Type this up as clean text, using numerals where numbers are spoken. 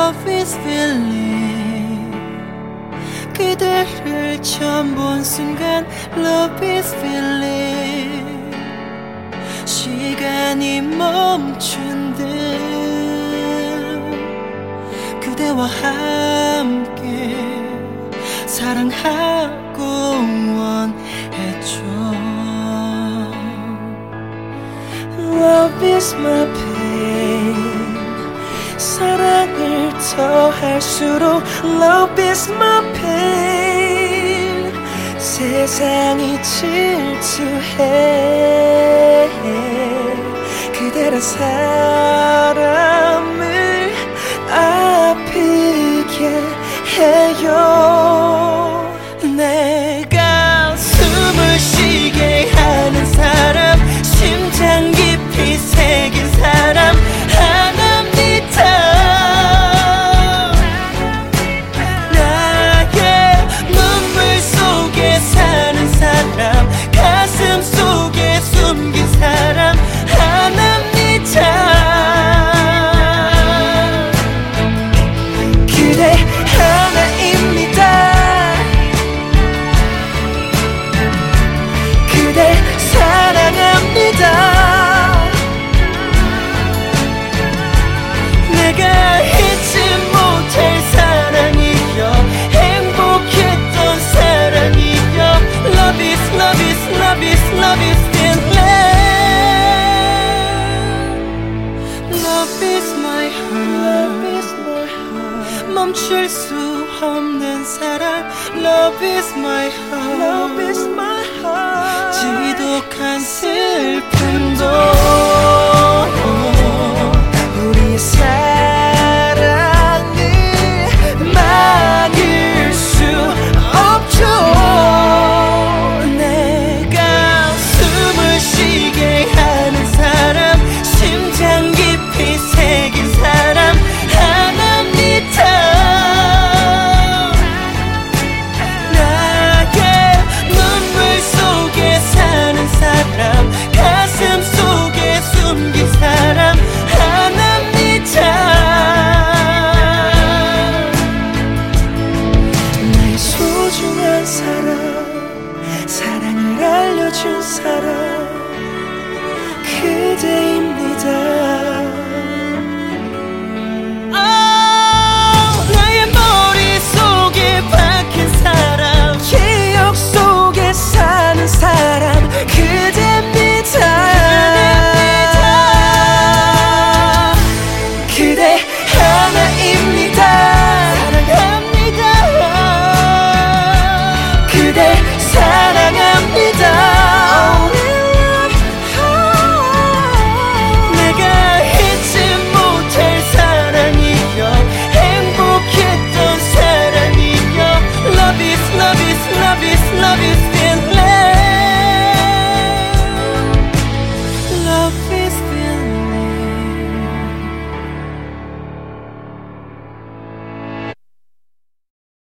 Love is feeling 그대를 처음 본 순간 Love is feeling 시간이 멈춘 듯 그대와 함께 사랑하고 원해줘 Love is my pain 사랑을 더할수록 Love is my pain 세상이 질투해 그대란 사람을 아프게 해요 내가 숨을 쉬게 하는 사람 심장 깊이 새긴 사람 하나입니다 나의 눈물 속에 사는 사람 가슴 속에 숨긴 사람 하나입니다 그대 하나입니다 그대 사랑합니다 내가 잊지 못할 사랑이여 행복했던 사랑이여 Love is, love is, love is, love is feeling Love is my heart, love is my heart 멈출 수 없는 사랑 Love is my heart, love is my heart 지독한